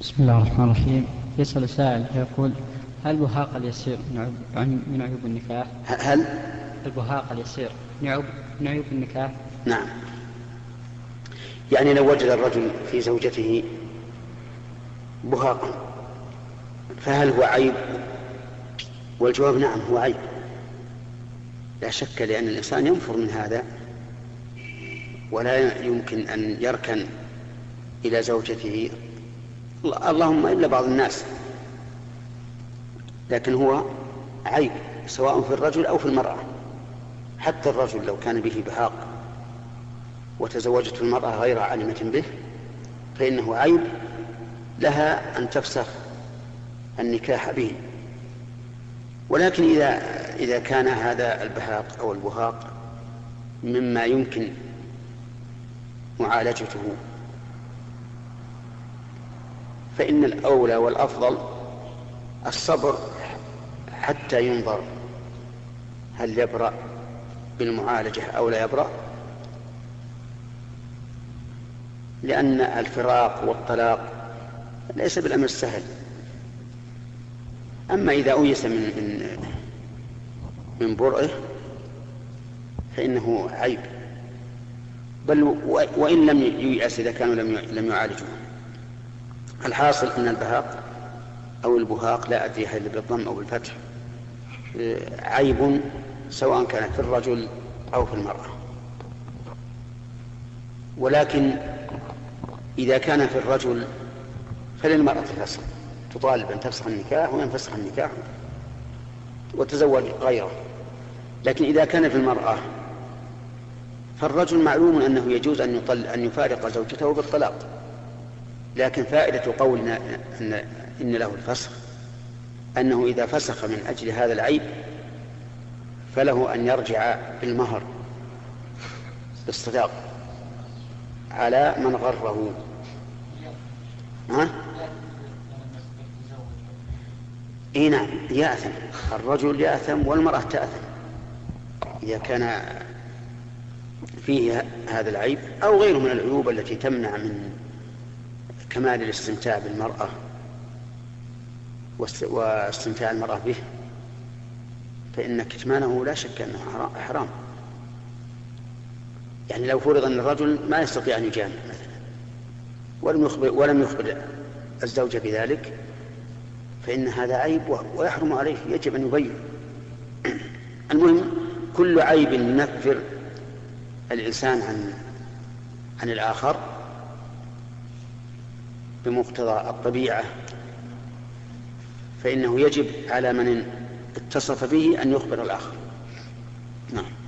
بسم الله الرحمن الرحيم. يسأل سائل يقول: هل البهاق اليسير من عيوب النكاح؟ هل البهاق اليسير من عيوب النكاح؟ نعم، يعني لو وجد الرجل في زوجته بهاقا فهل هو عيب؟ والجواب نعم، هو عيب لا شك، لأن الإنسان ينفر من هذا ولا يمكن أن يركن إلى زوجته، اللهم إلا بعض الناس، لكن هو عيب سواء في الرجل أو في المرأة. حتى الرجل لو كان به بهاق وتزوجته المرأة غير عالمة به فإنه عيب لها أن تفسخ النكاح به. ولكن إذا كان هذا البهاق أو البهاق مما يمكن معالجته فإن الأولى والأفضل الصبر حتى ينظر هل يبرأ بالمعالجة أو لا يبرأ، لأن الفراق والطلاق ليس بالأمر السهل. أما إذا أويس من برئه فإنه عيب، بل وإن لم ييأس إذا كانوا لم يعالجوه. الحاصل أن البهاق أو البهاق، لا أدري هل بالضم أو بالفتح، عيب سواء كان في الرجل أو في المرأة. ولكن إذا كان في الرجل فللمرأة فسخ، تطالب أن تفسخ النكاح وينفسخ النكاح وتزوج غيره. لكن إذا كان في المرأة فالرجل معلوم أنه يجوز أن يفارق زوجته بالطلاق، لكن فائدة قولنا إن له الفسخ أنه إذا فسخ من أجل هذا العيب فله أن يرجع بالمهر بالصداق على من غره. إيه نعم، يأثم الرجل، يأثم والمرأة تأثم إذا كان فيه هذا العيب أو غيره من العيوب التي تمنع من كمال الاستمتاع بالمرأة واستمتاع المرأة به، فإن كتمانه لا شك أنه حرام. يعني لو فرض أن الرجل ما يستطيع أن يجامع مثلا ولم يخبر الزوجة بذلك فإن هذا عيب ويحرم عليه، يجب أن يبين. المهم كل عيب ينفر الإنسان عن الآخر بمقتضى الطبيعة فإنه يجب على من اتصف به أن يخبر الآخر. نعم.